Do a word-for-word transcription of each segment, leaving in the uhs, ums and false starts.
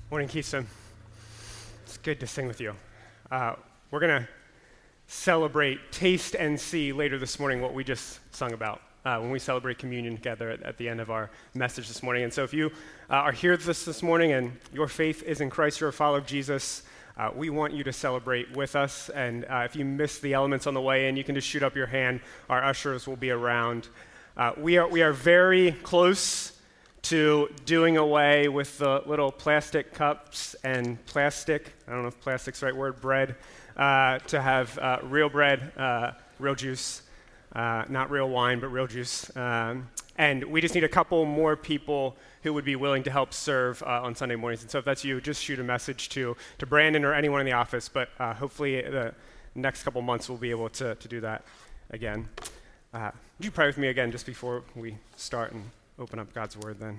Morning, Keystone. It's good to sing with you. Uh, we're going to celebrate, taste, and see later this morning what we just sung about uh, when we celebrate communion together at, at the end of our message this morning. And so if you uh, are here this, this morning and your faith is in Christ, you're a follower of Jesus, uh, we want you to celebrate with us. And uh, if you miss the elements on the way in, you can just shoot up your hand. Our ushers will be around. Uh, we are we are very close to doing away with the little plastic cups and plastic, I don't know if plastic's the right word, bread, uh, to have uh, real bread, uh, real juice, uh, not real wine, but real juice. Um, and we just need a couple more people who would be willing to help serve uh, on Sunday mornings. And so if that's you, just shoot a message to, to Brandon or anyone in the office, but uh, hopefully the next couple months we'll be able to, to do that again. Uh, would you pray with me again just before we start and open up God's word then?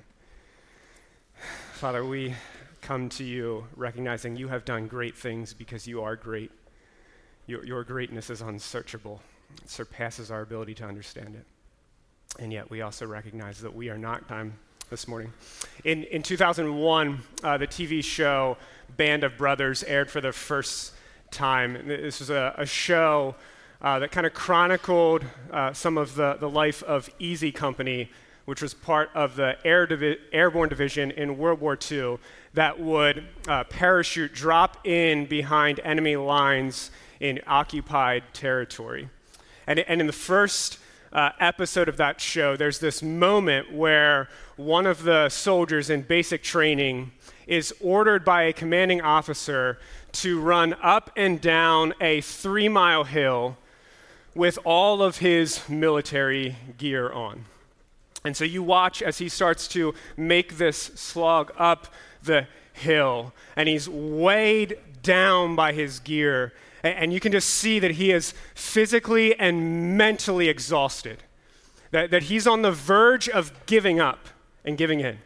Father, we come to you recognizing you have done great things because you are great. Your, your greatness is unsearchable. It surpasses our ability to understand it. And yet we also recognize that we are not time this morning. In in two thousand one, uh, the T V show Band of Brothers aired for the first time. This was a, a show uh, that kind of chronicled uh, some of the, the life of Easy Company, which was part of the Air Divi- Airborne Division in World War Two that would uh, parachute drop in behind enemy lines in occupied territory. And, and in the first uh, episode of that show, there's this moment where one of the soldiers in basic training is ordered by a commanding officer to run up and down a three-mile hill with all of his military gear on. And so you watch as he starts to make this slog up the hill, and he's weighed down by his gear, and you can just see that he is physically and mentally exhausted, that, that he's on the verge of giving up and giving in.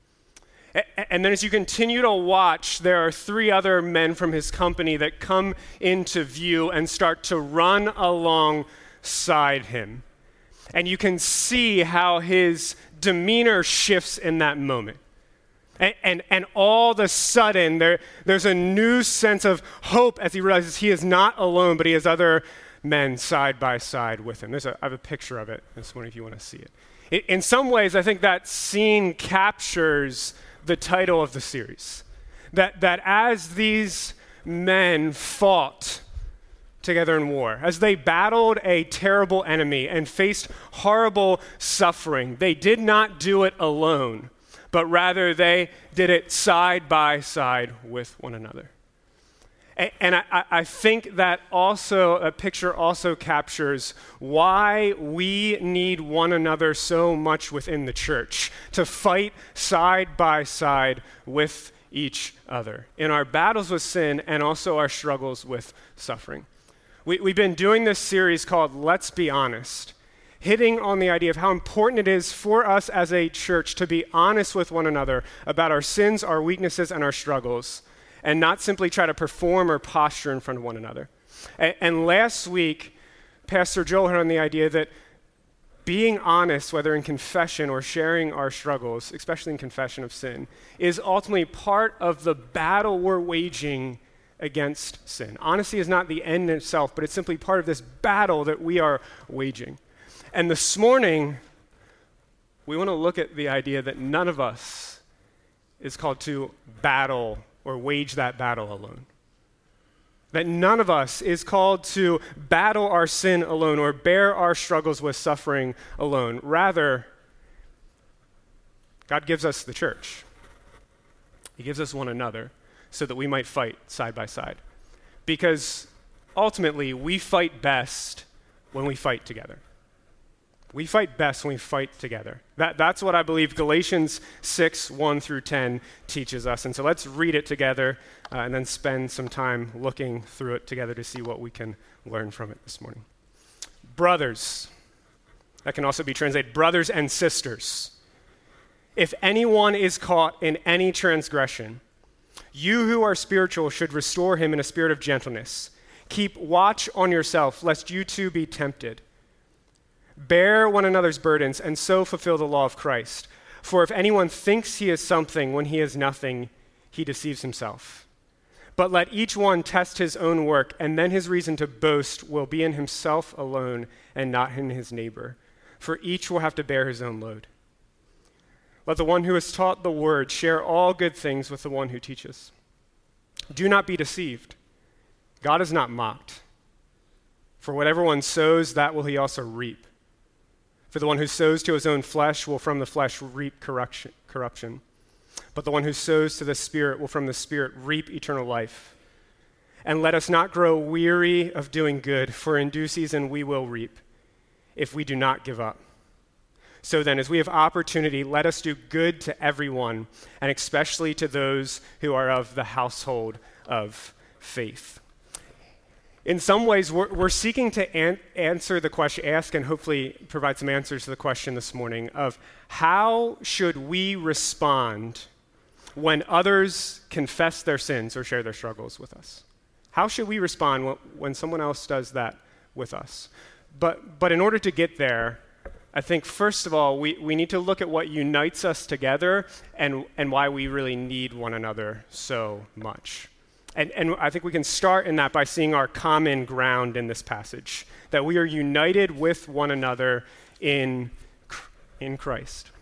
And then as you continue to watch, there are three other men from his company that come into view and start to run alongside him. And you can see how his demeanor shifts in that moment. And, and, and all of a sudden, there, there's a new sense of hope as he realizes he is not alone, but he has other men side by side with him. There's a, I have a picture of it this morning if you want to see it. it. In some ways, I think that scene captures the title of the series. That, that as these men fought together in war, as they battled a terrible enemy and faced horrible suffering, they did not do it alone, but rather they did it side by side with one another. And, and I, I think that also, a picture also captures why we need one another so much within the church, to fight side by side with each other in our battles with sin and also our struggles with suffering. We, we've been doing this series called Let's Be Honest, hitting on the idea of how important it is for us as a church to be honest with one another about our sins, our weaknesses, and our struggles, and not simply try to perform or posture in front of one another. And, and last week, Pastor Joel hit on the idea that being honest, whether in confession or sharing our struggles, especially in confession of sin, is ultimately part of the battle we're waging against sin. Honesty is not the end in itself, but it's simply part of this battle that we are waging. And this morning, we want to look at the idea that none of us is called to battle or wage that battle alone. That none of us is called to battle our sin alone or bear our struggles with suffering alone. Rather, God gives us the church. He gives us one another, so that we might fight side by side. Because ultimately, we fight best when we fight together. We fight best when we fight together. That, that's what I believe Galatians six, one through ten teaches us. And so let's read it together uh, and then spend some time looking through it together to see what we can learn from it this morning. Brothers, that can also be translated brothers and sisters. If anyone is caught in any transgression, you who are spiritual should restore him in a spirit of gentleness. Keep watch on yourself, lest you too be tempted. Bear one another's burdens, and so fulfill the law of Christ. For if anyone thinks he is something when he is nothing, he deceives himself. But let each one test his own work, and then his reason to boast will be in himself alone and not in his neighbor, for each will have to bear his own load. Let the one who has taught the word share all good things with the one who teaches. Do not be deceived. God is not mocked. For whatever one sows, that will he also reap. For the one who sows to his own flesh will from the flesh reap corruption. But the one who sows to the Spirit will from the Spirit reap eternal life. And let us not grow weary of doing good, for in due season we will reap, if we do not give up. So then, as we have opportunity, let us do good to everyone, and especially to those who are of the household of faith. In some ways, we're, we're seeking to an- answer the question, ask and hopefully provide some answers to the question this morning of how should we respond when others confess their sins or share their struggles with us? How should we respond when, when someone else does that with us? But, but in order to get there, I think, first of all, we, we need to look at what unites us together and, and why we really need one another so much. And, and I think we can start in that by seeing our common ground in this passage, that we are united with one another in, in Christ.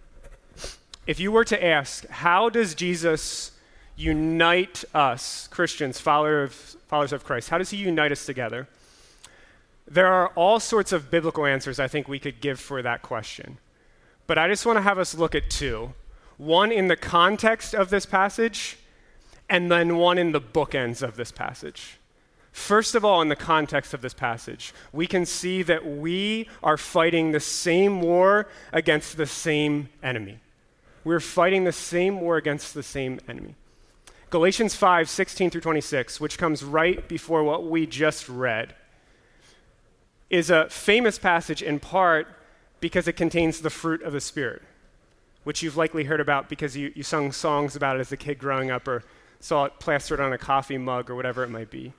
If you were to ask, how does Jesus unite us, Christians, followers of, followers of Christ, how does he unite us together? There are all sorts of biblical answers I think we could give for that question. But I just want to have us look at two. One in the context of this passage, and then one in the bookends of this passage. First of all, in the context of this passage, we can see that we are fighting the same war against the same enemy. We're fighting the same war against the same enemy. Galatians five, sixteen through twenty-six, which comes right before what we just read, is a famous passage in part because it contains the fruit of the Spirit, which you've likely heard about because you, you sung songs about it as a kid growing up or saw it plastered on a coffee mug or whatever it might be.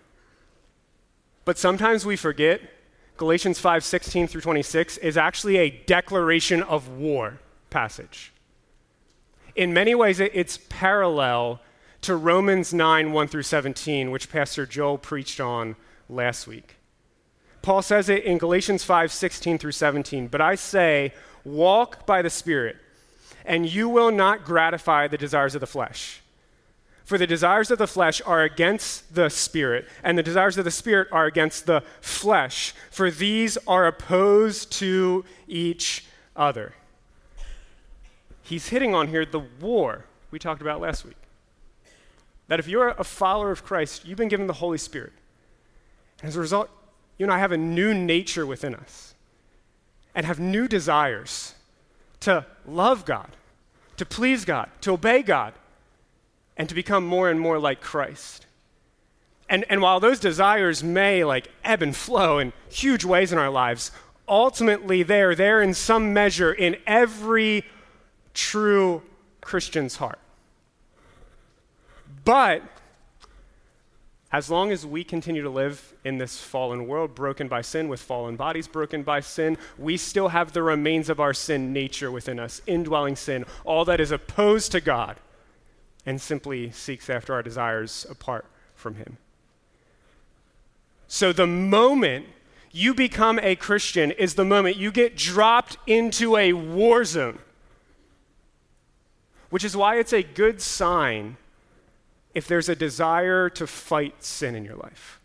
But sometimes we forget Galatians five, sixteen through twenty-six is actually a declaration of war passage. In many ways, it, it's parallel to Romans nine, one through seventeen, which Pastor Joel preached on last week. Paul says it in Galatians five, sixteen through seventeen, but I say, walk by the Spirit, and you will not gratify the desires of the flesh. For the desires of the flesh are against the Spirit, and the desires of the Spirit are against the flesh, for these are opposed to each other. He's hitting on here the war we talked about last week. That if you're a follower of Christ, you've been given the Holy Spirit. And as a result, you and I have a new nature within us and have new desires to love God, to please God, to obey God, and to become more and more like Christ. And, and while those desires may like ebb and flow in huge ways in our lives, ultimately they're there in some measure in every true Christian's heart. But as long as we continue to live in this fallen world, broken by sin, with fallen bodies broken by sin, we still have the remains of our sin nature within us, indwelling sin, all that is opposed to God and simply seeks after our desires apart from him. So the moment you become a Christian is the moment you get dropped into a war zone, which is why it's a good sign if there's a desire to fight sin in your life.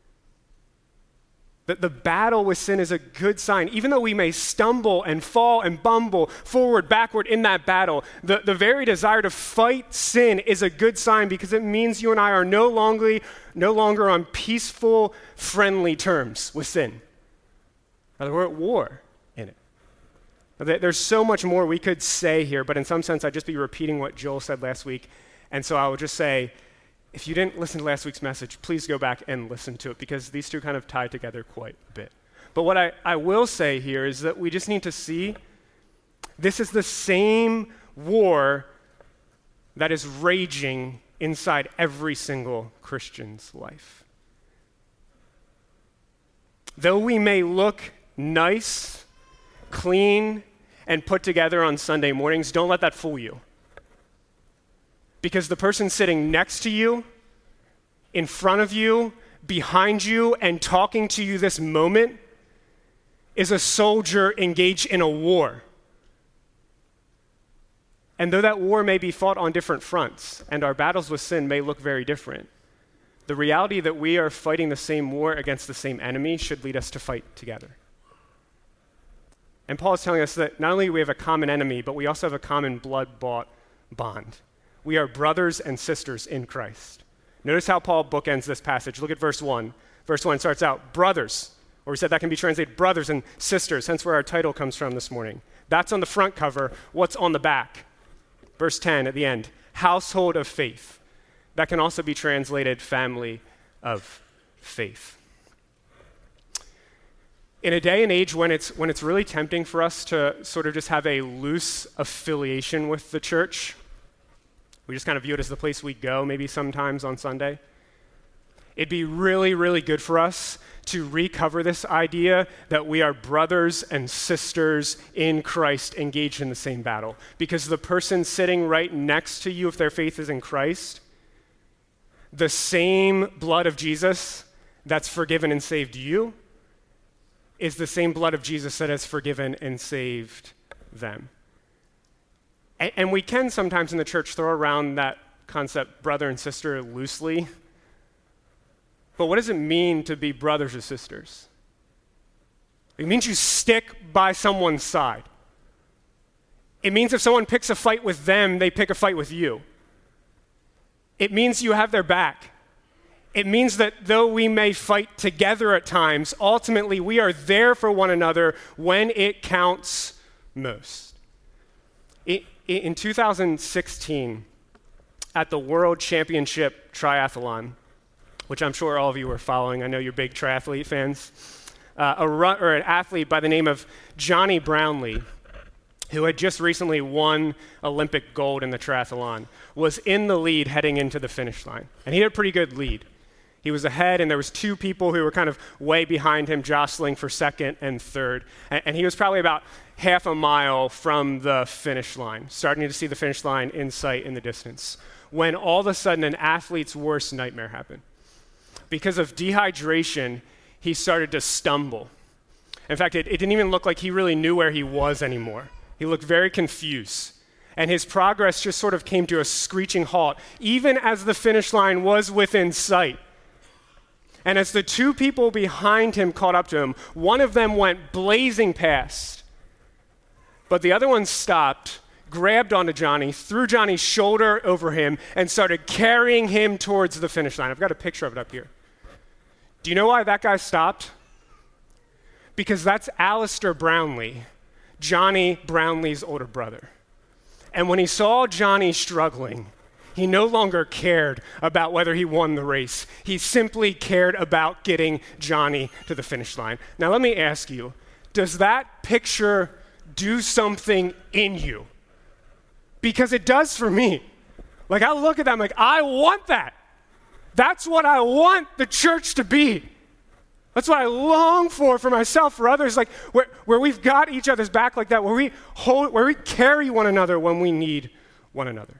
That the battle with sin is a good sign. Even though we may stumble and fall and bumble forward, backward in that battle, the, the very desire to fight sin is a good sign because it means you and I are no longer, no longer on peaceful, friendly terms with sin. Rather, we're at war in it. There's so much more we could say here, but in some sense, I'd just be repeating what Joel said last week. And so I would just say, if you didn't listen to last week's message, please go back and listen to it because these two kind of tie together quite a bit. But what I, I will say here is that we just need to see this is the same war that is raging inside every single Christian's life. Though we may look nice, clean, and put together on Sunday mornings, don't let that fool you. Because the person sitting next to you, in front of you, behind you, and talking to you this moment is a soldier engaged in a war. And though that war may be fought on different fronts, and our battles with sin may look very different, the reality that we are fighting the same war against the same enemy should lead us to fight together. And Paul is telling us that not only do we have a common enemy, but we also have a common blood-bought bond. We are brothers and sisters in Christ. Notice how Paul bookends this passage. Look at verse one. Verse one starts out, brothers, or we said that can be translated brothers and sisters, hence where our title comes from this morning. That's on the front cover. What's on the back? Verse ten at the end, household of faith. That can also be translated family of faith. In a day and age when it's when it's really tempting for us to sort of just have a loose affiliation with the church, we just kind of view it as the place we go maybe sometimes on Sunday, it'd be really, really good for us to recover this idea that we are brothers and sisters in Christ engaged in the same battle. Because the person sitting right next to you, if their faith is in Christ, the same blood of Jesus that's forgiven and saved you is the same blood of Jesus that has forgiven and saved them. And, and we can sometimes in the church throw around that concept, brother and sister, loosely. But what does it mean to be brothers or sisters? It means you stick by someone's side. It means if someone picks a fight with them, they pick a fight with you. It means you have their back. It means that though we may fight together at times, ultimately we are there for one another when it counts most. In two thousand sixteen, at the World Championship Triathlon, which I'm sure all of you were following, I know you're big triathlete fans, uh, a run, or an athlete by the name of Johnny Brownlee, who had just recently won Olympic gold in the triathlon, was in the lead heading into the finish line. And he had a pretty good lead. He was ahead, and there was two people who were kind of way behind him, jostling for second and third. And, and he was probably about half a mile from the finish line, starting to see the finish line in sight in the distance, when all of a sudden an athlete's worst nightmare happened. Because of dehydration, he started to stumble. In fact, it, it didn't even look like he really knew where he was anymore. He looked very confused. And his progress just sort of came to a screeching halt, even as the finish line was within sight. And as the two people behind him caught up to him, one of them went blazing past. But the other one stopped, grabbed onto Johnny, threw Johnny's shoulder over him, and started carrying him towards the finish line. I've got a picture of it up here. Do you know why that guy stopped? Because that's Alistair Brownlee, Johnny Brownlee's older brother. And when he saw Johnny struggling, he no longer cared about whether he won the race. He simply cared about getting Johnny to the finish line. Now let me ask you, does that picture do something in you? Because it does for me. Like I look at that, I'm like, I want that. That's what I want the church to be. That's what I long for for myself, for others, like where, where we've got each other's back like that, where we hold, where we carry one another when we need one another.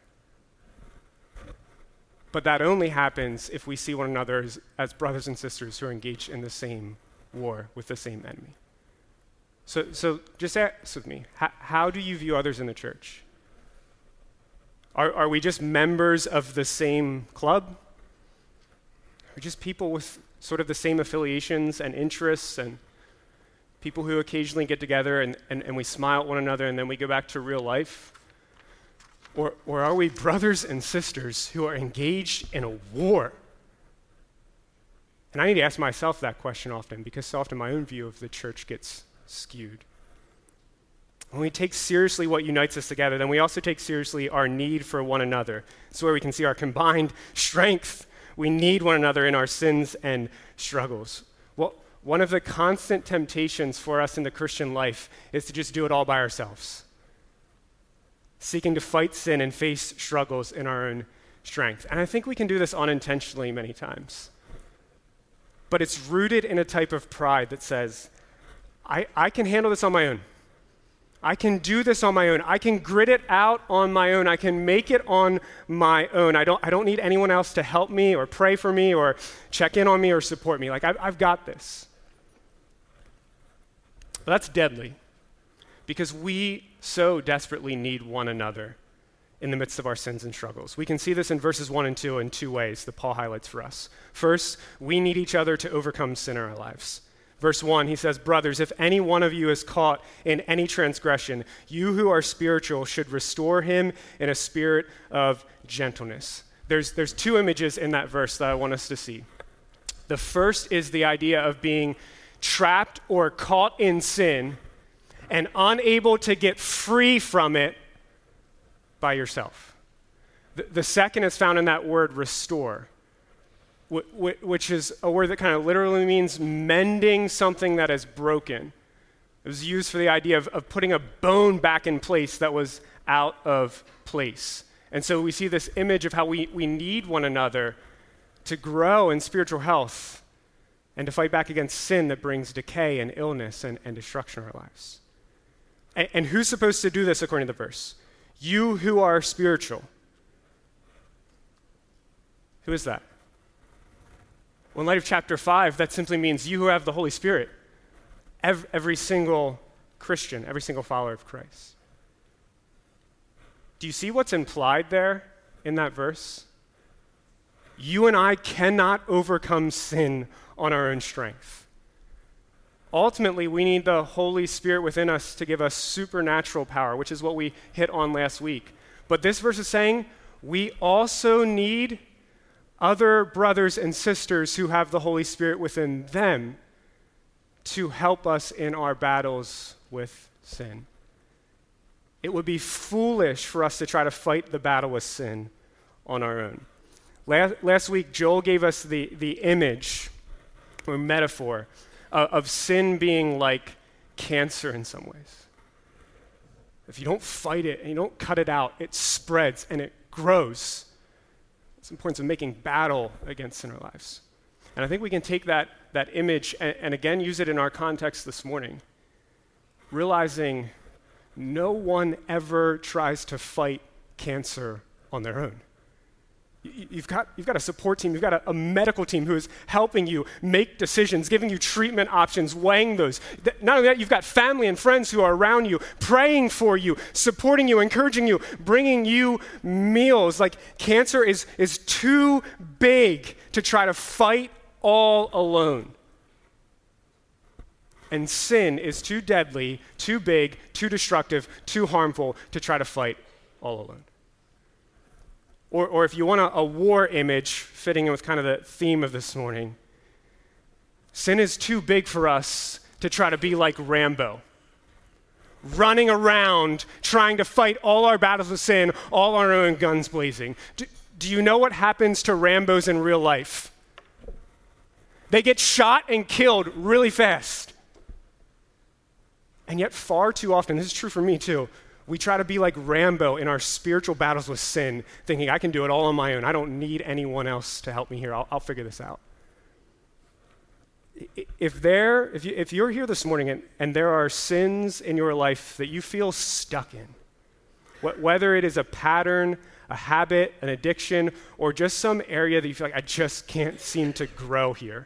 But that only happens if we see one another as, as brothers and sisters who are engaged in the same war with the same enemy. So, so just ask with me, how, how do you view others in the church? Are, are we just members of the same club? Are we just people with sort of the same affiliations and interests and people who occasionally get together and, and, and we smile at one another and then we go back to real life? Or, or are we brothers and sisters who are engaged in a war? And I need to ask myself that question often because so often my own view of the church gets skewed. When we take seriously what unites us together, then we also take seriously our need for one another. It's where we can see our combined strength. We need one another in our sins and struggles. Well, one of the constant temptations for us in the Christian life is to just do it all by ourselves, seeking to fight sin and face struggles in our own strength. And I think we can do this unintentionally many times. But it's rooted in a type of pride that says, I, I can handle this on my own. I can do this on my own. I can grit it out on my own. I can make it on my own. I don't, I don't need anyone else to help me or pray for me or check in on me or support me. Like, I've, I've got this. But that's deadly because we so desperately need one another in the midst of our sins and struggles. We can see this in verses one and two in two ways that Paul highlights for us. First, we need each other to overcome sin in our lives. Verse one, he says, brothers, if any one of you is caught in any transgression, you who are spiritual should restore him in a spirit of gentleness. There's, there's two images in that verse that I want us to see. The first is the idea of being trapped or caught in sin and unable to get free from it by yourself. The, the second is found in that word restore, which is a word that kind of literally means mending something that is broken. It was used for the idea of, of putting a bone back in place that was out of place. And so we see this image of how we, we need one another to grow in spiritual health and to fight back against sin that brings decay and illness and, and destruction in our lives. And, and who's supposed to do this according to the verse? You who are spiritual. Who is that? Well, in light of chapter five, that simply means you who have the Holy Spirit. Every, every single Christian, every single follower of Christ. Do you see what's implied there in that verse? You and I cannot overcome sin on our own strength. Ultimately, we need the Holy Spirit within us to give us supernatural power, which is what we hit on last week. But this verse is saying we also need other brothers and sisters who have the Holy Spirit within them to help us in our battles with sin. It would be foolish for us to try to fight the battle with sin on our own. Last, last week, Joel gave us the, the image or metaphor uh, of sin being like cancer in some ways. If you don't fight it and you don't cut it out, it spreads and it grows. Some points of making battle against sin in our lives. And I think we can take that, that image and, and again use it in our context this morning, realizing no one ever tries to fight cancer on their own. You, you've got, you've got a support team, you've got a, a medical team who is helping you make decisions, giving you treatment options, weighing those. Not only that, you've got family and friends who are around you, praying for you, supporting you, encouraging you, bringing you meals. Like cancer is, is too big to try to fight all alone. And sin is too deadly, too big, too destructive, too harmful to try to fight all alone. Or, or if you want a, a war image fitting in with kind of the theme of this morning, sin is too big for us to try to be like Rambo, running around trying to fight all our battles with sin, all our own guns blazing. Do, do you know what happens to Rambos in real life? They get shot and killed really fast. And yet far too often, this is true for me too, we try to be like Rambo in our spiritual battles with sin, thinking I can do it all on my own. I don't need anyone else to help me here. I'll, I'll figure this out. If there, if, you, if you're here this morning and, and there are sins in your life that you feel stuck in, wh- whether it is a pattern, a habit, an addiction, or just some area that you feel like I just can't seem to grow here,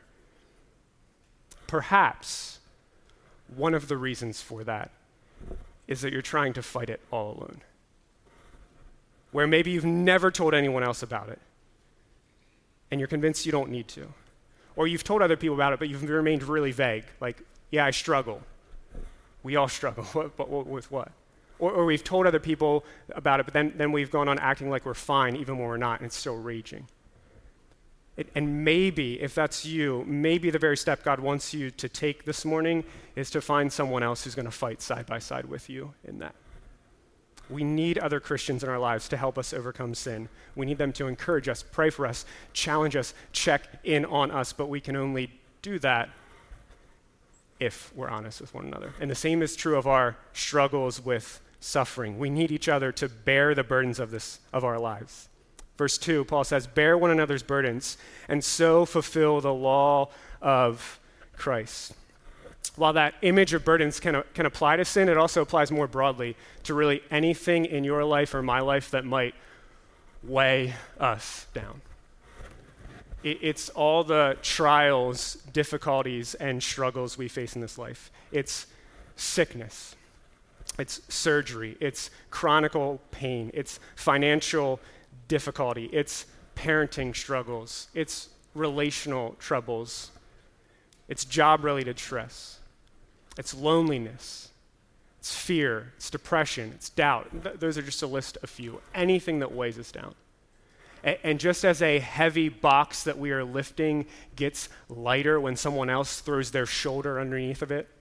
perhaps one of the reasons for that is that you're trying to fight it all alone. Where maybe you've never told anyone else about it, and you're convinced you don't need to. Or you've told other people about it, but you've remained really vague, like, yeah, I struggle. We all struggle, but with what? Or, or we've told other people about it, but then, then we've gone on acting like we're fine, even when we're not, and it's still raging. It, and maybe, if that's you, maybe the very step God wants you to take this morning is to find someone else who's going to fight side by side with you in that. We need other Christians in our lives to help us overcome sin. We need them to encourage us, pray for us, challenge us, check in on us, but we can only do that if we're honest with one another. And the same is true of our struggles with suffering. We need each other to bear the burdens of this of our lives. Verse two, Paul says, bear one another's burdens and so fulfill the law of Christ. while that image of burdens can, can apply to sin, it also applies more broadly to really anything in your life or my life that might weigh us down. It, it's all the trials, difficulties, and struggles we face in this life. It's sickness. It's surgery. It's chronic pain. It's financial difficulty. It's parenting struggles. It's relational troubles. It's job-related stress. It's loneliness. It's fear. It's depression. It's doubt. Th- those are just a list of few. Anything that weighs us down. A- and just as a heavy box that we are lifting gets lighter when someone else throws their shoulder underneath of it,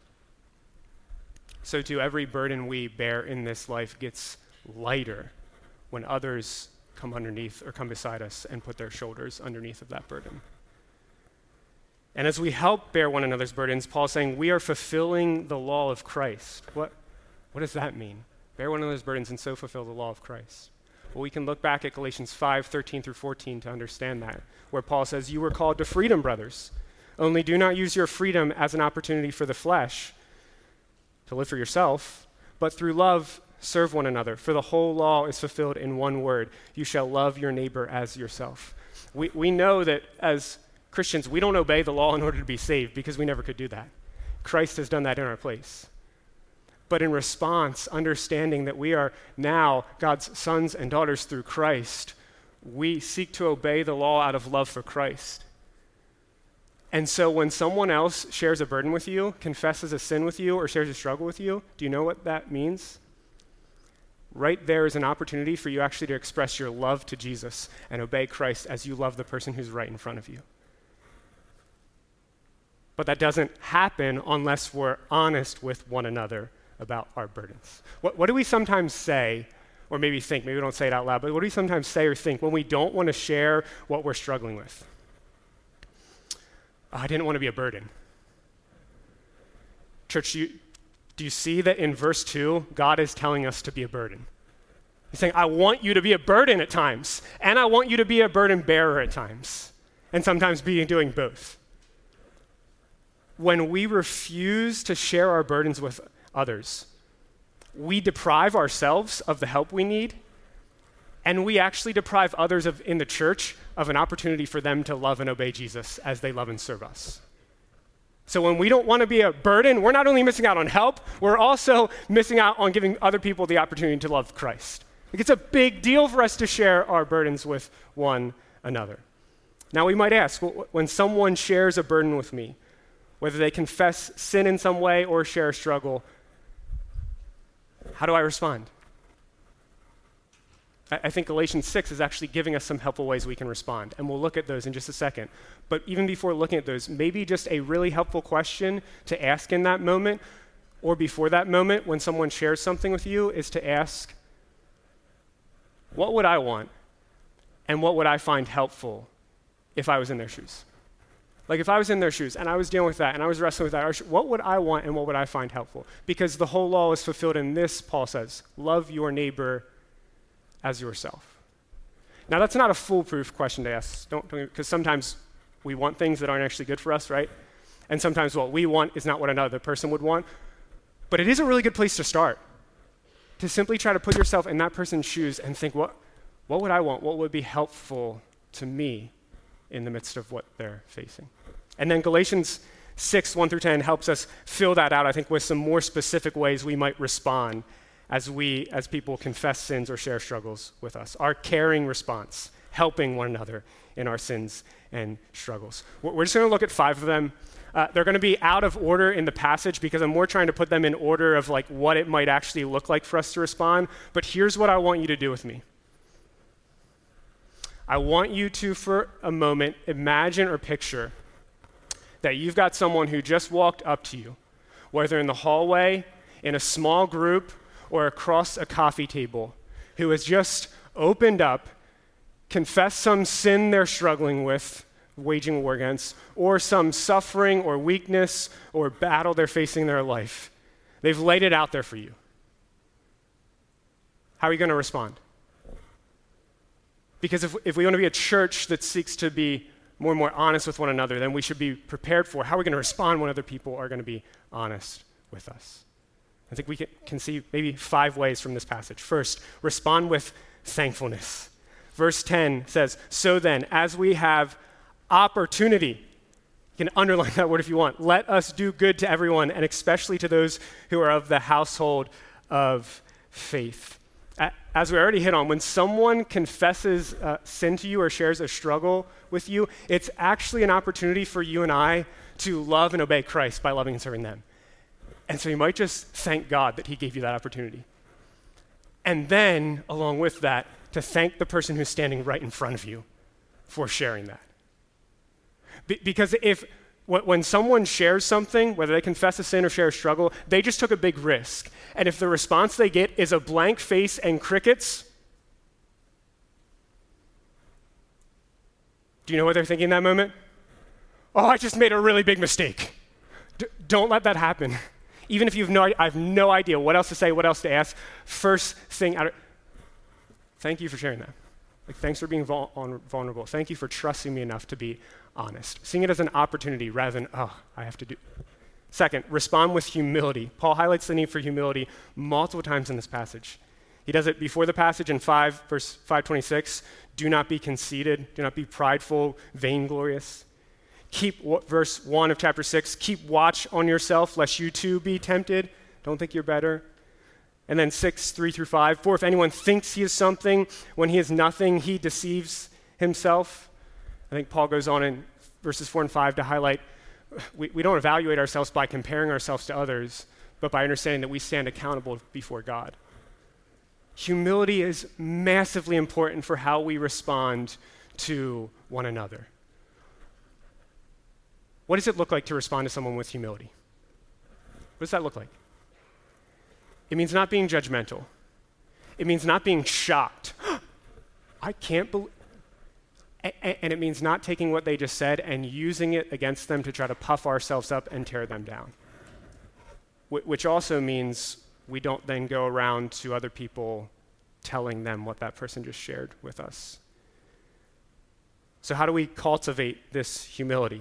so too every burden we bear in this life gets lighter when others come underneath or come beside us and put their shoulders underneath of that burden. And as we help bear one another's burdens, Paul's saying we are fulfilling the law of Christ. What, what does that mean? Bear one another's burdens and so fulfill the law of Christ. Well, we can look back at Galatians five, thirteen through fourteen to understand that, where Paul says, you were called to freedom, brothers. Only do not use your freedom as an opportunity for the flesh, to live for yourself, but through love, serve one another. For the whole law is fulfilled in one word. You shall love your neighbor as yourself. We, we know that as Christians, we don't obey the law in order to be saved because we never could do that. Christ has done that in our place. But in response, understanding that we are now God's sons and daughters through Christ, we seek to obey the law out of love for Christ. And so when someone else shares a burden with you, confesses a sin with you, or shares a struggle with you, do you know what that means? Right there is an opportunity for you actually to express your love to Jesus and obey Christ as you love the person who's right in front of you. But that doesn't happen unless we're honest with one another about our burdens. What, what do we sometimes say, or maybe think, maybe we don't say it out loud, but what do we sometimes say or think when we don't want to share what we're struggling with? Oh, I didn't want to be a burden. Church, do you, do you see that in verse two, God is telling us to be a burden? He's saying, I want you to be a burden at times, and I want you to be a burden bearer at times, and sometimes be doing both. When we refuse to share our burdens with others, we deprive ourselves of the help we need, and we actually deprive others of, in the church of an opportunity for them to love and obey Jesus as they love and serve us. So when we don't want to be a burden, we're not only missing out on help, we're also missing out on giving other people the opportunity to love Christ. Like, it's a big deal for us to share our burdens with one another. Now we might ask, when someone shares a burden with me, whether they confess sin in some way or share a struggle, how do I respond? I, I think Galatians six is actually giving us some helpful ways we can respond, and we'll look at those in just a second. But even before looking at those, maybe just a really helpful question to ask in that moment, or before that moment when someone shares something with you, is to ask, what would I want, and what would I find helpful if I was in their shoes? Like, if I was in their shoes and I was dealing with that and I was wrestling with that, what would I want and what would I find helpful? Because the whole law is fulfilled in this, Paul says, love your neighbor as yourself. Now, that's not a foolproof question to ask, don't, because sometimes we want things that aren't actually good for us, right? And sometimes what we want is not what another person would want. But it is a really good place to start, to simply try to put yourself in that person's shoes and think, what, what would I want? What would be helpful to me in the midst of what they're facing? And then Galatians six, one through ten helps us fill that out, I think, with some more specific ways we might respond as we, as people confess sins or share struggles with us. Our caring response, helping one another in our sins and struggles. We're just going to look at five of them. Uh, they're going to be out of order in the passage because I'm more trying to put them in order of like what it might actually look like for us to respond. But here's what I want you to do with me. I want you to, for a moment, imagine or picture that you've got someone who just walked up to you, whether in the hallway, in a small group, or across a coffee table, who has just opened up, confessed some sin they're struggling with, waging war against, or some suffering or weakness or battle they're facing in their life. They've laid it out there for you. How are you going to respond? Because if, if we want to be a church that seeks to be more and more honest with one another, then we should be prepared for how we're going to respond when other people are going to be honest with us. I think we can see maybe five ways from this passage. First, respond with thankfulness. Verse ten says, "So then, as we have opportunity," you can underline that word if you want, "let us do good to everyone, and especially to those who are of the household of faith." As we already hit on, when someone confesses uh, sin to you or shares a struggle with you, it's actually an opportunity for you and I to love and obey Christ by loving and serving them. And so you might just thank God that he gave you that opportunity. And then, along with that, to thank the person who's standing right in front of you for sharing that. Be- because if w- when someone shares something, whether they confess a sin or share a struggle, they just took a big risk. And if the response they get is a blank face and crickets, do you know what they're thinking in that moment? Oh, I just made a really big mistake. D- don't let that happen. Even if you've no, I have no idea what else to say, what else to ask, first thing out of, thank you for sharing that. Like, thanks for being vul- vulnerable. Thank you for trusting me enough to be honest. Seeing it as an opportunity rather than, oh, I have to do. Second, respond with humility. Paul highlights the need for humility multiple times in this passage. He does it before the passage in five, verse five twenty-six. Do not be conceited. Do not be prideful, vainglorious. Keep, verse one of chapter six, keep watch on yourself, lest you too be tempted. Don't think you're better. And then six, three through five, for if anyone thinks he is something when he is nothing, he deceives himself. I think Paul goes on in verses four and five to highlight we, we don't evaluate ourselves by comparing ourselves to others, but by understanding that we stand accountable before God. Humility is massively important for how we respond to one another. What does it look like to respond to someone with humility? What does that look like? It means not being judgmental. It means not being shocked. I can't believe, and it means not taking what they just said and using it against them to try to puff ourselves up and tear them down. Which also means we don't then go around to other people telling them what that person just shared with us. So how do we cultivate this humility?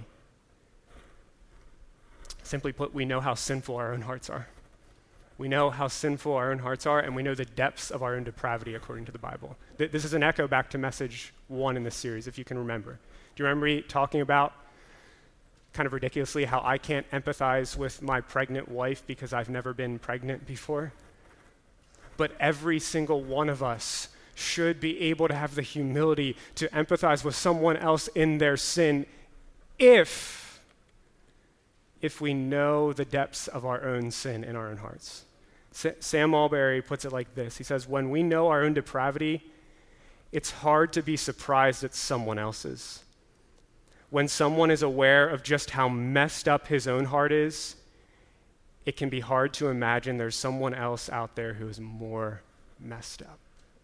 Simply put, we know how sinful our own hearts are. We know how sinful our own hearts are, and we know the depths of our own depravity according to the Bible. Th- this is an echo back to message one in this series, if you can remember. Do you remember me talking about, kind of ridiculously, how I can't empathize with my pregnant wife because I've never been pregnant before? But every single one of us should be able to have the humility to empathize with someone else in their sin if if we know the depths of our own sin in our own hearts. Sa- Sam Mulberry puts it like this. He says, when we know our own depravity, it's hard to be surprised at someone else's. When someone is aware of just how messed up his own heart is, it can be hard to imagine there's someone else out there who is more messed up.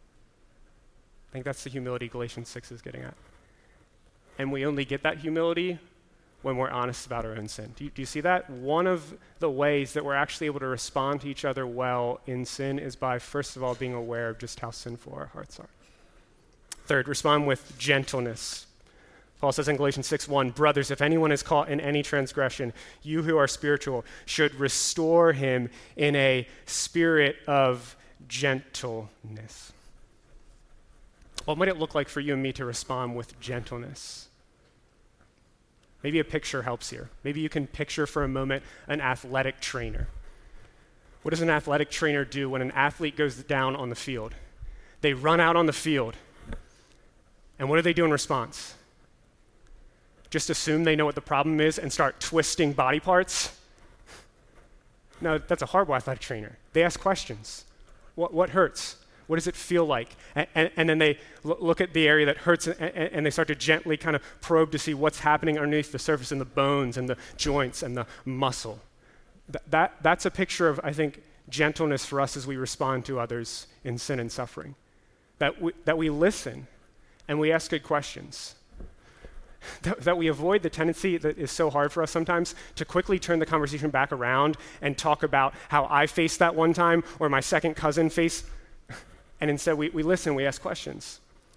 I think that's the humility Galatians six is getting at. And we only get that humility when we're honest about our own sin. Do you, do you see that? One of the ways that we're actually able to respond to each other well in sin is by, first of all, being aware of just how sinful our hearts are. Third, respond with gentleness. Paul says in Galatians six one, brothers, if anyone is caught in any transgression, you who are spiritual should restore him in a spirit of gentleness. What might it look like for you and me to respond with gentleness? Maybe a picture helps here. Maybe you can picture for a moment an athletic trainer. What does an athletic trainer do when an athlete goes down on the field? They run out on the field. And what do they do in response? Just assume they know what the problem is and start twisting body parts? No, that's a horrible athletic trainer. They ask questions. What, what hurts? What does it feel like? And, and, and then they l- look at the area that hurts and, and they start to gently kind of probe to see what's happening underneath the surface in the bones and the joints and the muscle. Th- that, that's a picture of, I think, gentleness for us as we respond to others in sin and suffering. That we, that we listen and we ask good questions. That, that we avoid the tendency that is so hard for us sometimes to quickly turn the conversation back around and talk about how I faced that one time or my second cousin faced. And instead, we, we listen, we ask questions.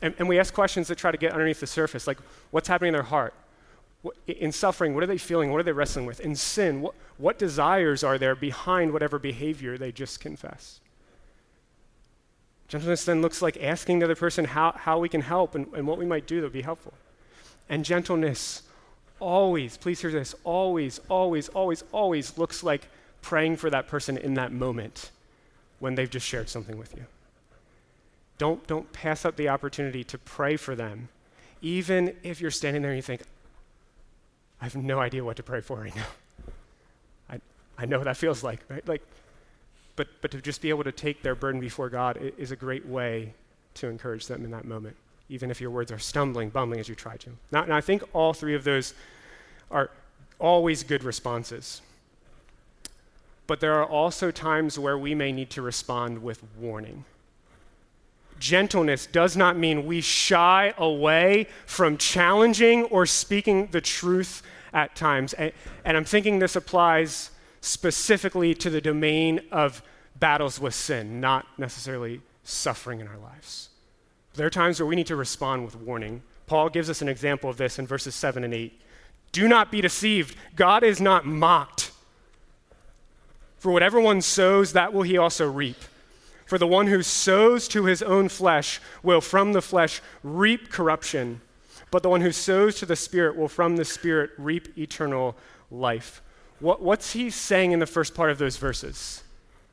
And, and we ask questions that try to get underneath the surface, like what's happening in their heart? What, in suffering, what are they feeling? What are they wrestling with? In sin, what, what desires are there behind whatever behavior they just confessed? Gentleness then looks like asking the other person how, how we can help and, and what we might do that would be helpful. And gentleness always, please hear this, always, always, always, always looks like praying for that person in that moment when they've just shared something with you. Don't, don't pass up the opportunity to pray for them, even if you're standing there and you think, I have no idea what to pray for right now. I, I know what that feels like, right? Like, But, but to just be able to take their burden before God is a great way to encourage them in that moment, even if your words are stumbling, bumbling as you try to. Now, now I think all three of those are always good responses. But there are also times where we may need to respond with warning. Gentleness does not mean we shy away from challenging or speaking the truth at times. And, and I'm thinking this applies specifically to the domain of battles with sin, not necessarily suffering in our lives. There are times where we need to respond with warning. Paul gives us an example of this in verses seven and eight. Do not be deceived. God is not mocked. For whatever one sows, that will he also reap. For the one who sows to his own flesh will from the flesh reap corruption, but the one who sows to the Spirit will from the Spirit reap eternal life. What, what's he saying in the first part of those verses?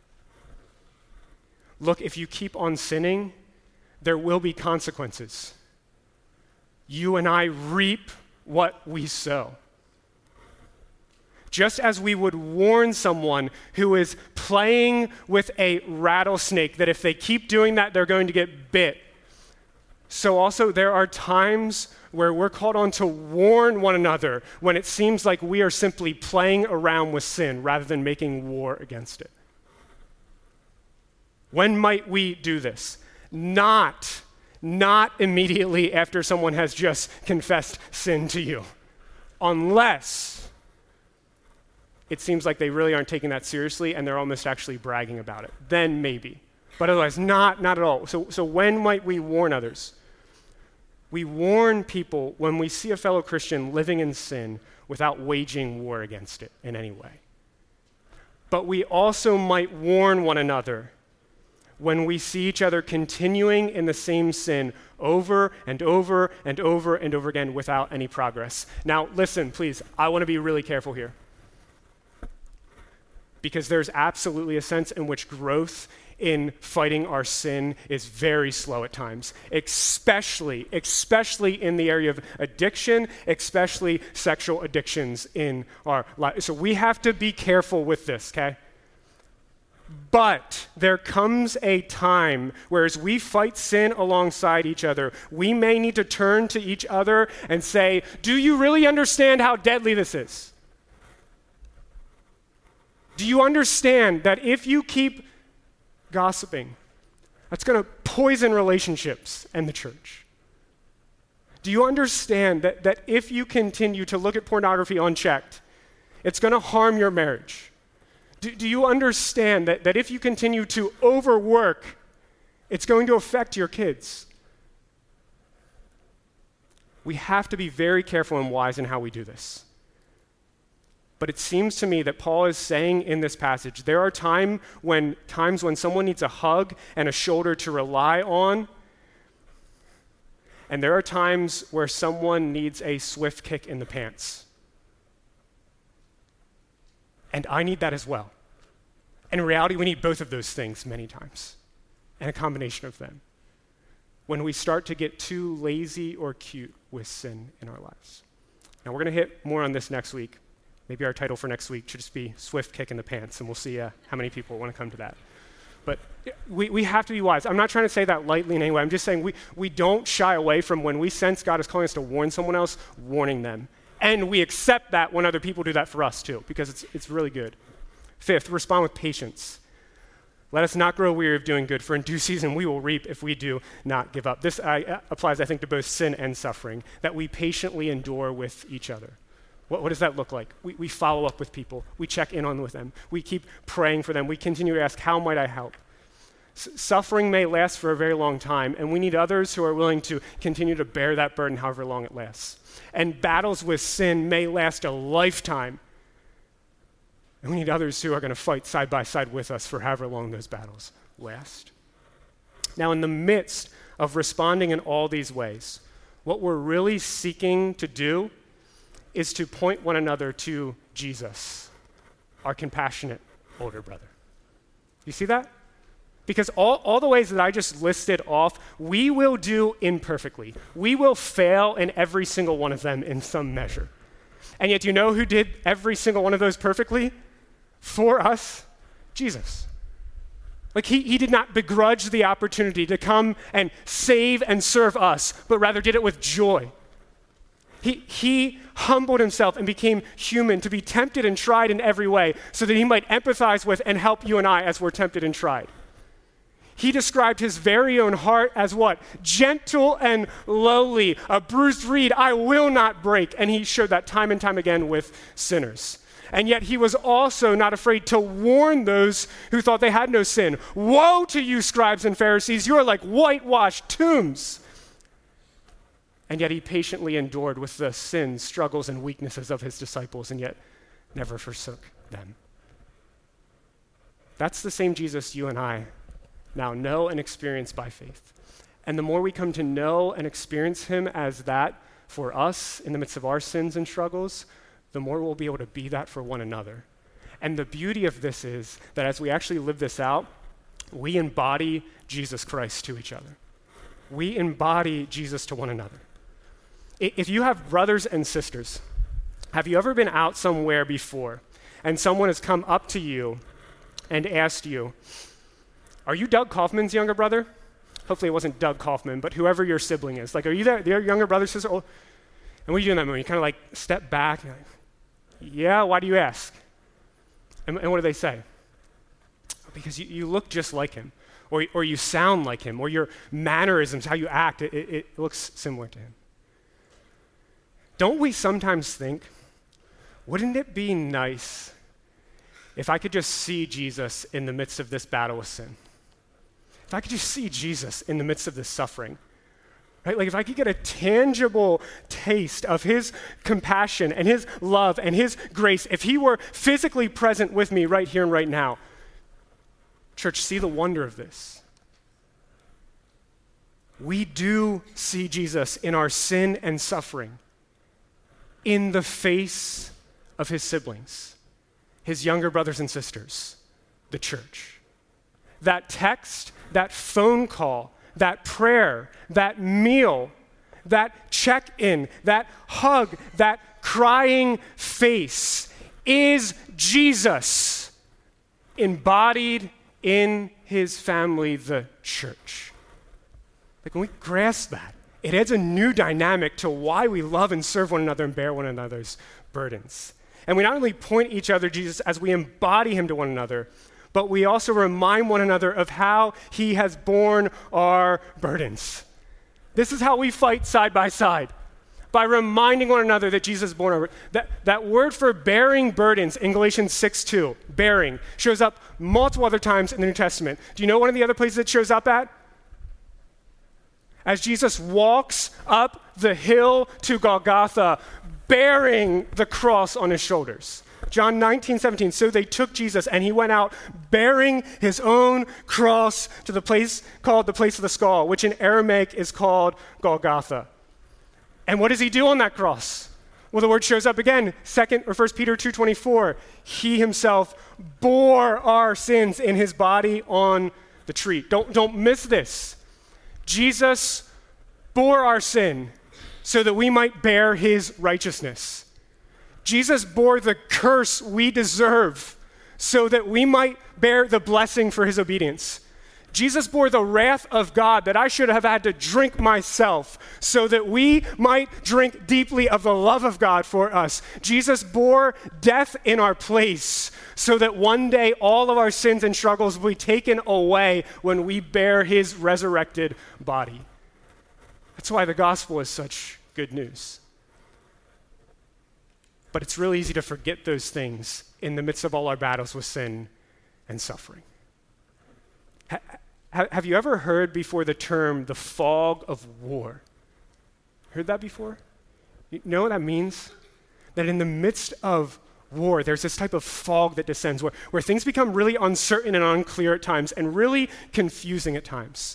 Look, if you keep on sinning, there will be consequences. You and I reap what we sow. Just as we would warn someone who is playing with a rattlesnake that if they keep doing that, they're going to get bit. So also there are times where we're called on to warn one another when it seems like we are simply playing around with sin rather than making war against it. When might we do this? Not, not immediately after someone has just confessed sin to you, unless it seems like they really aren't taking that seriously and they're almost actually bragging about it. Then maybe. But otherwise, not, not at all. So, so when might we warn others? We warn people when we see a fellow Christian living in sin without waging war against it in any way. But we also might warn one another when we see each other continuing in the same sin over and over and over and over again without any progress. Now, listen, please, I want to be really careful here. Because there's absolutely a sense in which growth in fighting our sin is very slow at times, especially, especially in the area of addiction, especially sexual addictions in our life. So we have to be careful with this, okay? But there comes a time where as we fight sin alongside each other, we may need to turn to each other and say, do you really understand how deadly this is? Do you understand that if you keep gossiping, that's going to poison relationships and the church? Do you understand that, that if you continue to look at pornography unchecked, it's going to harm your marriage? Do, do you understand that, that if you continue to overwork, it's going to affect your kids? We have to be very careful and wise in how we do this. But it seems to me that Paul is saying in this passage, there are time when, times when someone needs a hug and a shoulder to rely on, and there are times where someone needs a swift kick in the pants. And I need that as well. And in reality, we need both of those things many times, and a combination of them, when we start to get too lazy or cute with sin in our lives. Now, we're going to hit more on this next week. Maybe our title for next week should just be Swift Kick in the Pants, and we'll see uh, how many people want to come to that. But we, we have to be wise. I'm not trying to say that lightly in any way. I'm just saying we, we don't shy away from when we sense God is calling us to warn someone else, warning them. And we accept that when other people do that for us too, because it's, it's really good. Fifth, respond with patience. Let us not grow weary of doing good, for in due season we will reap if we do not give up. This uh, applies, I think, to both sin and suffering, that we patiently endure with each other. What, what does that look like? We, we follow up with people. We check in on with them. We keep praying for them. We continue to ask, how might I help? S- suffering may last for a very long time, and we need others who are willing to continue to bear that burden however long it lasts. And battles with sin may last a lifetime, and we need others who are going to fight side by side with us for however long those battles last. Now, in the midst of responding in all these ways, what we're really seeking to do is to point one another to Jesus, our compassionate older brother. You see that? Because all, all the ways that I just listed off, we will do imperfectly. We will fail in every single one of them in some measure. And yet, do you know who did every single one of those perfectly? For us, Jesus. Like he, he did not begrudge the opportunity to come and save and serve us, but rather did it with joy. He, he humbled himself and became human to be tempted and tried in every way so that he might empathize with and help you and I as we're tempted and tried. He described his very own heart as what? Gentle and lowly, a bruised reed I will not break. And he showed that time and time again with sinners. And yet he was also not afraid to warn those who thought they had no sin. Woe to you, scribes and Pharisees, you are like whitewashed tombs. And yet he patiently endured with the sins, struggles, and weaknesses of his disciples, and yet never forsook them. That's the same Jesus you and I now know and experience by faith. And the more we come to know and experience him as that for us in the midst of our sins and struggles, the more we'll be able to be that for one another. And the beauty of this is that as we actually live this out, we embody Jesus Christ to each other. We embody Jesus to one another. If you have brothers and sisters, have you ever been out somewhere before and someone has come up to you and asked you, are you Doug Kaufman's younger brother? Hopefully it wasn't Doug Kaufman, but whoever your sibling is. Like, are you their, their younger brother, sister? Oh. And what do you do in that moment? You kind of like step back. And like, yeah, why do you ask? And, and what do they say? Because you, you look just like him, or, or you sound like him, or your mannerisms, how you act, it, it, it looks similar to him. Don't we sometimes think, wouldn't it be nice if I could just see Jesus in the midst of this battle with sin? If I could just see Jesus in the midst of this suffering, right? Like if I could get a tangible taste of his compassion and his love and his grace, if he were physically present with me right here and right now. Church, see the wonder of this. We do see Jesus in our sin and suffering in the face of his siblings, his younger brothers and sisters, the church. That text, that phone call, that prayer, that meal, that check-in, that hug, that crying face is Jesus embodied in his family, the church. Like when we grasp that, it adds a new dynamic to why we love and serve one another and bear one another's burdens. And we not only point each other to Jesus as we embody him to one another, but we also remind one another of how he has borne our burdens. This is how we fight side by side, by reminding one another that Jesus bore our burdens. That, that word for bearing burdens in Galatians six two, bearing, shows up multiple other times in the New Testament. Do you know one of the other places it shows up at? As Jesus walks up the hill to Golgotha, bearing the cross on his shoulders. John nineteen seventeen, so they took Jesus and he went out bearing his own cross to the place called the place of the skull, which in Aramaic is called Golgotha. And what does he do on that cross? Well, the word shows up again, second or First Peter two twenty-four. He himself bore our sins in his body on the tree. Don't, don't miss this. Jesus bore our sin so that we might bear his righteousness. Jesus bore the curse we deserve so that we might bear the blessing for his obedience. Jesus bore the wrath of God that I should have had to drink myself so that we might drink deeply of the love of God for us. Jesus bore death in our place so that one day all of our sins and struggles will be taken away when we bear his resurrected body. That's why the gospel is such good news. But it's really easy to forget those things in the midst of all our battles with sin and suffering. Ha- have you ever heard before the term the fog of war? Heard that before? You know what that means? That in the midst of war, there's this type of fog that descends where, where things become really uncertain and unclear at times and really confusing at times.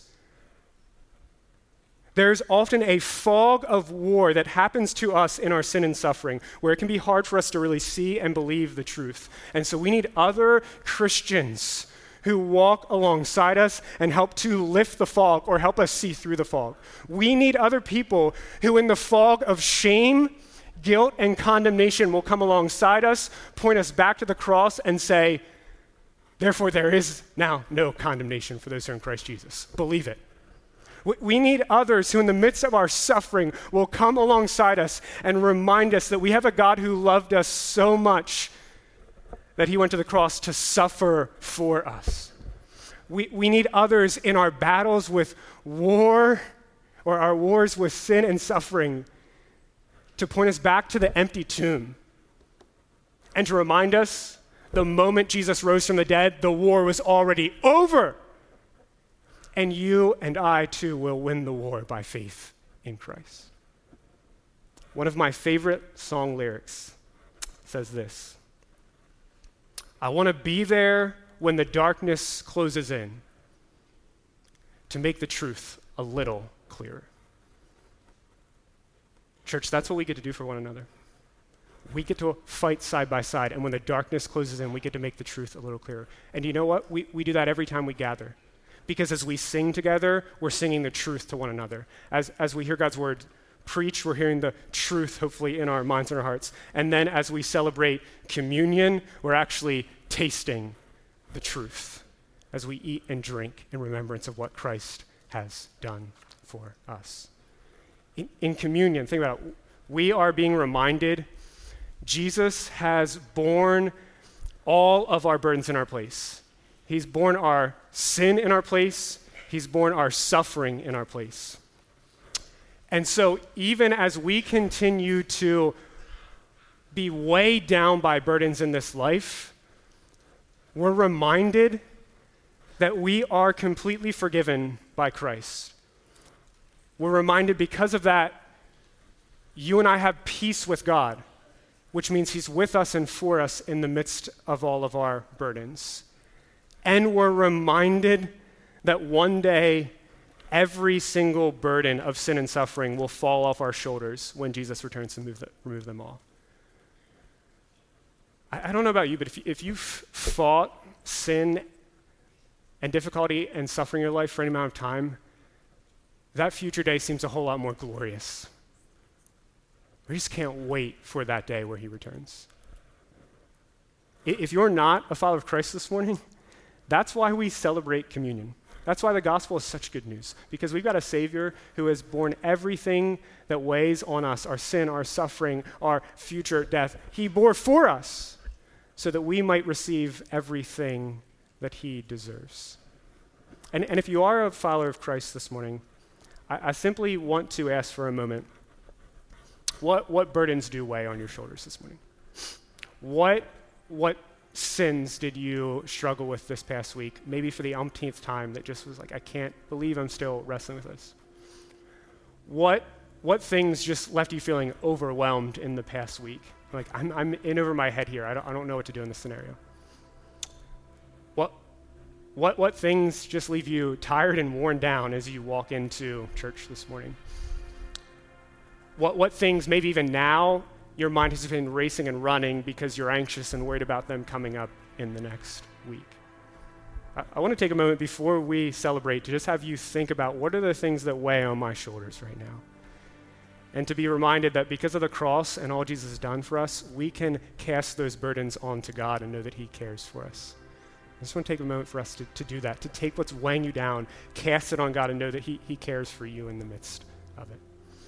There's often a fog of war that happens to us in our sin and suffering, where it can be hard for us to really see and believe the truth. And so we need other Christians who walk alongside us and help to lift the fog or help us see through the fog. We need other people who in the fog of shame, guilt, and condemnation will come alongside us, point us back to the cross, and say, therefore there is now no condemnation for those who are in Christ Jesus. Believe it. We need others who in the midst of our suffering will come alongside us and remind us that we have a God who loved us so much that he went to the cross to suffer for us. We, we need others in our battles with war or our wars with sin and suffering to point us back to the empty tomb and to remind us the moment Jesus rose from the dead, the war was already over. And you and I too will win the war by faith in Christ. One of my favorite song lyrics says this: I want to be there when the darkness closes in to make the truth a little clearer. Church, that's what we get to do for one another. We get to fight side by side, and when the darkness closes in, we get to make the truth a little clearer. And you know what? We, we do that every time we gather. Because as we sing together, we're singing the truth to one another. As, as we hear God's word preached, we're hearing the truth, hopefully, in our minds and our hearts. And then as we celebrate communion, we're actually tasting the truth as we eat and drink in remembrance of what Christ has done for us. In, in communion, think about it. We are being reminded Jesus has borne all of our burdens in our place. He's borne our sin in our place. He's borne our suffering in our place. And so even as we continue to be weighed down by burdens in this life, we're reminded that we are completely forgiven by Christ. We're reminded because of that, you and I have peace with God, which means he's with us and for us in the midst of all of our burdens. And we're reminded that one day, every single burden of sin and suffering will fall off our shoulders when Jesus returns to move the, remove them all. I, I don't know about you, but if, if you've fought sin and difficulty and suffering in your life for any amount of time, that future day seems a whole lot more glorious. We just can't wait for that day where he returns. If you're not a follower of Christ this morning, that's why we celebrate communion. That's why the gospel is such good news, because we've got a Savior who has borne everything that weighs on us, our sin, our suffering, our future death. He bore for us so that we might receive everything that he deserves. And, and if you are a follower of Christ this morning, I, I simply want to ask for a moment, what, what burdens do weigh on your shoulders this morning? What, what sins did you struggle with this past week, maybe for the umpteenth time, that just was like, I can't believe I'm still wrestling with this? What what things just left you feeling overwhelmed in the past week? Like, I'm I'm in over my head here. I don't I don't know what to do in this scenario. What what what things just leave you tired and worn down as you walk into church this morning? What what things, maybe even now, your mind has been racing and running because you're anxious and worried about them coming up in the next week? I, I want to take a moment before we celebrate to just have you think about what are the things that weigh on my shoulders right now. And to be reminded that because of the cross and all Jesus has done for us, we can cast those burdens onto God and know that he cares for us. I just want to take a moment for us to, to do that, to take what's weighing you down, cast it on God, and know that he, he cares for you in the midst of it.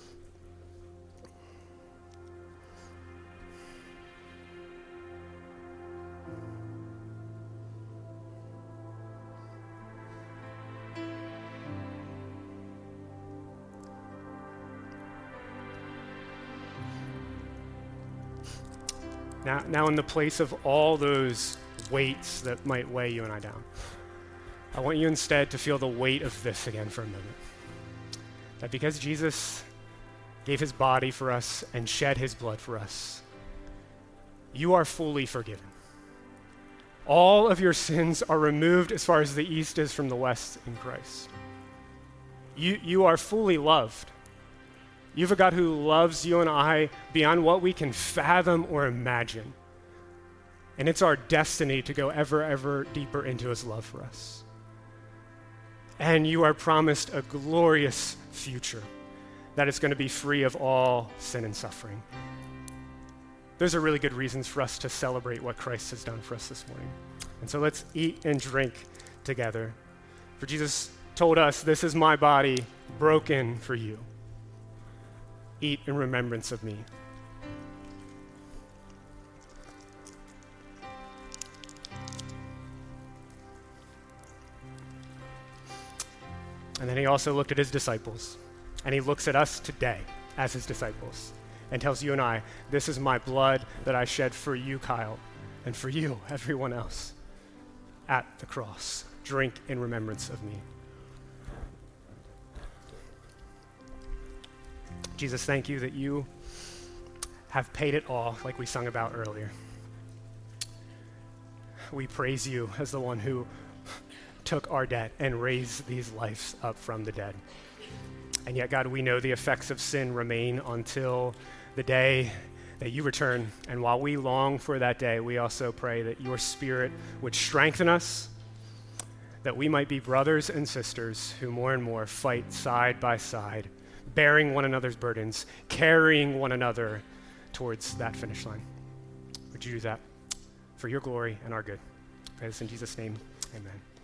Now, now in the place of all those weights that might weigh you and I down, I want you instead to feel the weight of this again for a moment. That because Jesus gave his body for us and shed his blood for us, you are fully forgiven. All of your sins are removed as far as the east is from the west in Christ. You, you are fully loved. You have a God who loves you and I beyond what we can fathom or imagine. And it's our destiny to go ever, ever deeper into his love for us. And you are promised a glorious future that is going to be free of all sin and suffering. Those are really good reasons for us to celebrate what Christ has done for us this morning. And so let's eat and drink together. For Jesus told us, this is my body broken for you. Eat in remembrance of me. And then he also looked at his disciples, and he looks at us today as his disciples and tells you and I, this is my blood that I shed for you, Kyle, and for you, everyone else, at the cross. Drink in remembrance of me. Jesus, thank you that you have paid it all, like we sung about earlier. We praise you as the one who took our debt and raised these lives up from the dead. And yet, God, we know the effects of sin remain until the day that you return. And while we long for that day, we also pray that your Spirit would strengthen us, that we might be brothers and sisters who more and more fight side by side, bearing one another's burdens, carrying one another towards that finish line. Would you do that for your glory and our good? I pray this in Jesus' name, amen.